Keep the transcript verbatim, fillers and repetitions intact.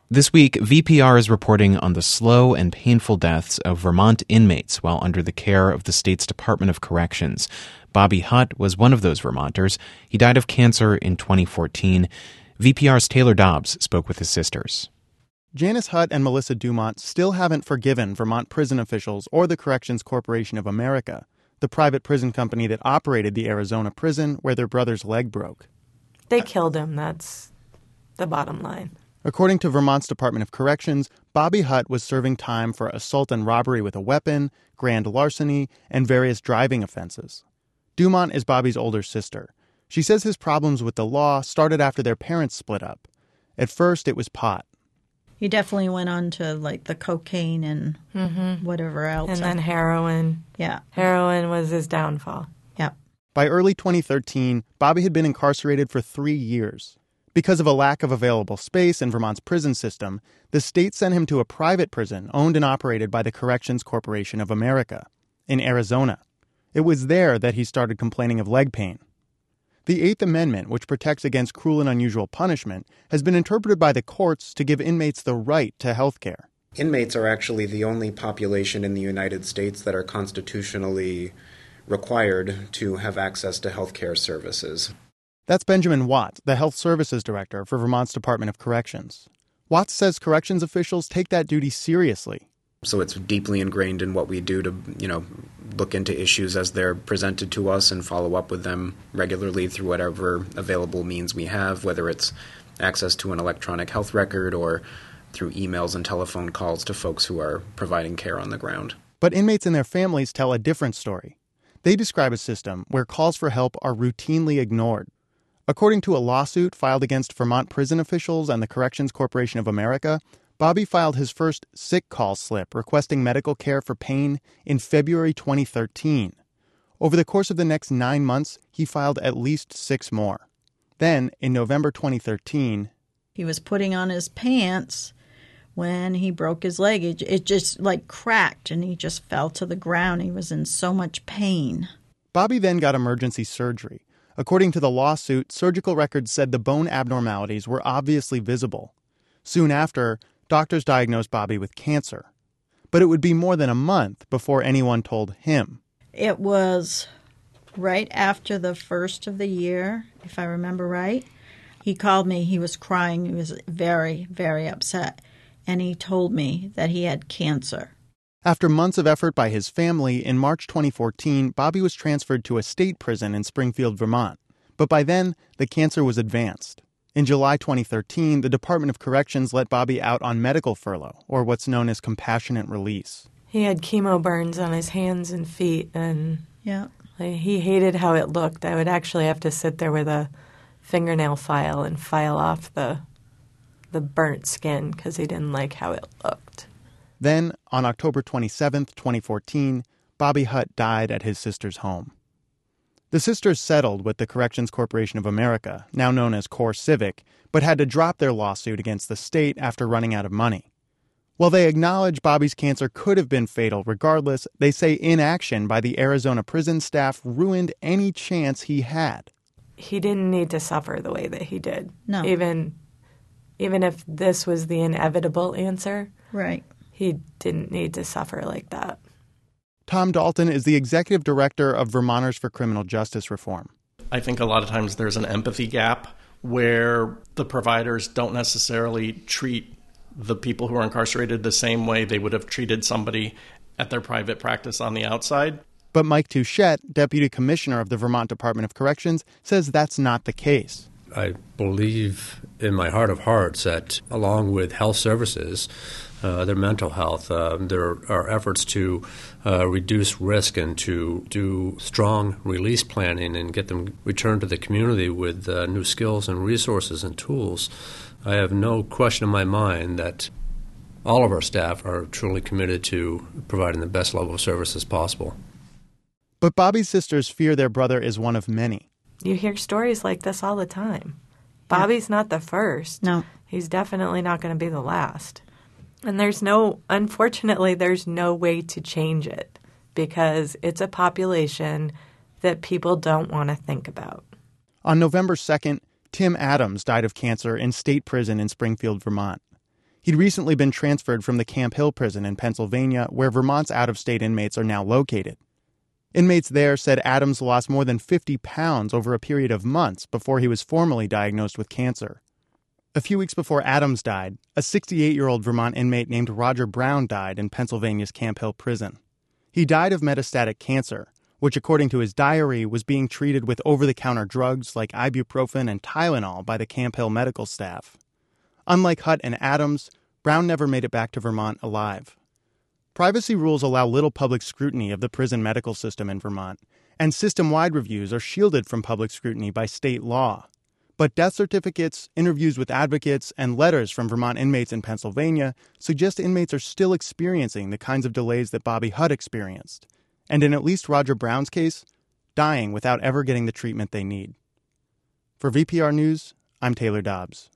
This week, V P R is reporting on the slow and painful deaths of Vermont inmates while under the care of the state's Department of Corrections. Bobby Hutt was one of those Vermonters. He died of cancer in twenty fourteen. V P R's Taylor Dobbs spoke with his sisters. Janice Hutt and Melissa Dumont still haven't forgiven Vermont prison officials or the Corrections Corporation of America, the private prison company that operated the Arizona prison where their brother's leg broke. They killed him. That's the bottom line. According to Vermont's Department of Corrections, Bobby Hutt was serving time for assault and robbery with a weapon, grand larceny, and various driving offenses. Dumont is Bobby's older sister. She says his problems with the law started after their parents split up. At first, it was pot. He definitely went on to, like, the cocaine and mm-hmm. whatever else. And then heroin. Yeah. Heroin was his downfall. Yeah. By early twenty thirteen, Bobby had been incarcerated for three years. Because of a lack of available space in Vermont's prison system, the state sent him to a private prison owned and operated by the Corrections Corporation of America in Arizona. It was there that he started complaining of leg pain. The Eighth Amendment, which protects against cruel and unusual punishment, has been interpreted by the courts to give inmates the right to health care. Inmates are actually the only population in the United States that are constitutionally required to have access to health care services. That's Benjamin Watts, the Health Services Director for Vermont's Department of Corrections. Watts says corrections officials take that duty seriously. So it's deeply ingrained in what we do to, you know, look into issues as they're presented to us and follow up with them regularly through whatever available means we have, whether it's access to an electronic health record or through emails and telephone calls to folks who are providing care on the ground. But inmates and their families tell a different story. They describe a system where calls for help are routinely ignored. According to a lawsuit filed against Vermont prison officials and the Corrections Corporation of America, Bobby filed his first sick call slip requesting medical care for pain in February twenty thirteen. Over the course of the next nine months, he filed at least six more. Then, in November twenty thirteen... he was putting on his pants when he broke his leg. It, it just, like, cracked, and he just fell to the ground. He was in so much pain. Bobby then got emergency surgery. According to the lawsuit, surgical records said the bone abnormalities were obviously visible. Soon after, doctors diagnosed Bobby with cancer. But it would be more than a month before anyone told him. It was right after the first of the year, if I remember right. He called me. He was crying. He was very, very upset. And he told me that he had cancer. After months of effort by his family, in March twenty fourteen, Bobby was transferred to a state prison in Springfield, Vermont. But by then, the cancer was advanced. In July twenty thirteen, the Department of Corrections let Bobby out on medical furlough, or what's known as compassionate release. He had chemo burns on his hands and feet, and yeah, like, he hated how it looked. I would actually have to sit there with a fingernail file and file off the the burnt skin because he didn't like how it looked. Then, on October twenty-seventh, twenty fourteen, Bobby Hutt died at his sister's home. The sisters settled with the Corrections Corporation of America, now known as CoreCivic, but had to drop their lawsuit against the state after running out of money. While they acknowledge Bobby's cancer could have been fatal regardless, they say inaction by the Arizona prison staff ruined any chance he had. He didn't need to suffer the way that he did. No. Even, even if this was the inevitable answer. Right. He didn't need to suffer like that. Tom Dalton is the executive director of Vermonters for Criminal Justice Reform. I think a lot of times there's an empathy gap where the providers don't necessarily treat the people who are incarcerated the same way they would have treated somebody at their private practice on the outside. But Mike Touchette, deputy commissioner of the Vermont Department of Corrections, says that's not the case. I believe in my heart of hearts that along with health services, uh, their mental health, uh, there are efforts to uh, reduce risk and to do strong release planning and get them returned to the community with uh, new skills and resources and tools. I have no question in my mind that all of our staff are truly committed to providing the best level of service as possible. But Bobby's sisters fear their brother is one of many. You hear stories like this all the time. Bobby's not the first. No. He's definitely not going to be the last. And there's no, unfortunately, there's no way to change it because it's a population that people don't want to think about. On November second, Tim Adams died of cancer in state prison in Springfield, Vermont. He'd recently been transferred from the Camp Hill prison in Pennsylvania, where Vermont's out-of-state inmates are now located. Inmates there said Adams lost more than fifty pounds over a period of months before he was formally diagnosed with cancer. A few weeks before Adams died, a sixty-eight-year-old Vermont inmate named Roger Brown died in Pennsylvania's Camp Hill prison. He died of metastatic cancer, which, according to his diary, was being treated with over-the-counter drugs like ibuprofen and Tylenol by the Camp Hill medical staff. Unlike Hutt and Adams, Brown never made it back to Vermont alive. Privacy rules allow little public scrutiny of the prison medical system in Vermont, and system-wide reviews are shielded from public scrutiny by state law. But death certificates, interviews with advocates, and letters from Vermont inmates in Pennsylvania suggest inmates are still experiencing the kinds of delays that Bobby Hutt experienced, and in at least Roger Brown's case, dying without ever getting the treatment they need. For V P R News, I'm Taylor Dobbs.